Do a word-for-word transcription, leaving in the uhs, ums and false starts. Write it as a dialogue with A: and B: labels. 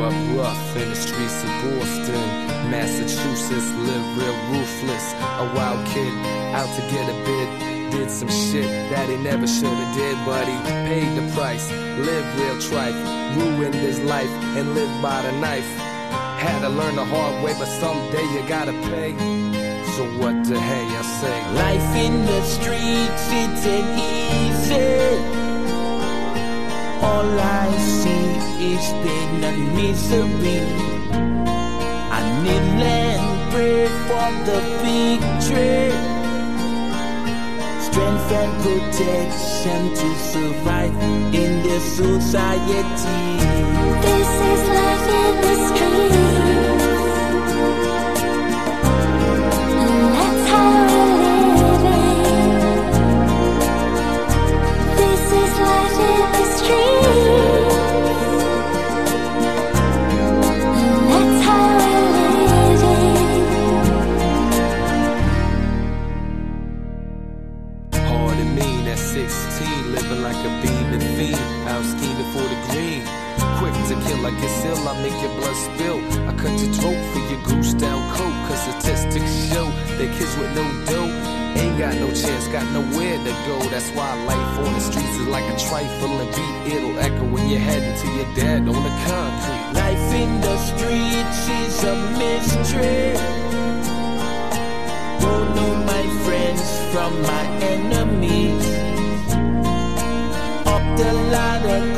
A: up rough in the streets of Boston, Massachusetts, live real ruthless. A wild kid out to get a bid, did some shit that he never should've did, but he paid the price, lived real trife, ruined his life and lived by the knife. Had to learn the hard way, but someday you gotta pay. So what the hey I say?
B: Life in the streets, it ain't easy. All I see is pain and misery. I kneel and pray for the victory, strength and protection to survive in this society.
C: This is life in the streets, and that's how we're living. This is life in the streets, and that's how we're living.
A: Hard and mean at sixteen, living like a bean and fiend, out scheming for the green. Quick to kill, I guess ill, I make your blood spill. I cut your throat for your goose down coat, cause statistics show that kids with no dough ain't got no chance, got nowhere to go. That's why life on the streets is like a trifling beat. It'll echo when you're heading to your dad on the concrete.
B: Life in the streets is a mystery. Don't know my friends from my enemies. Up the ladder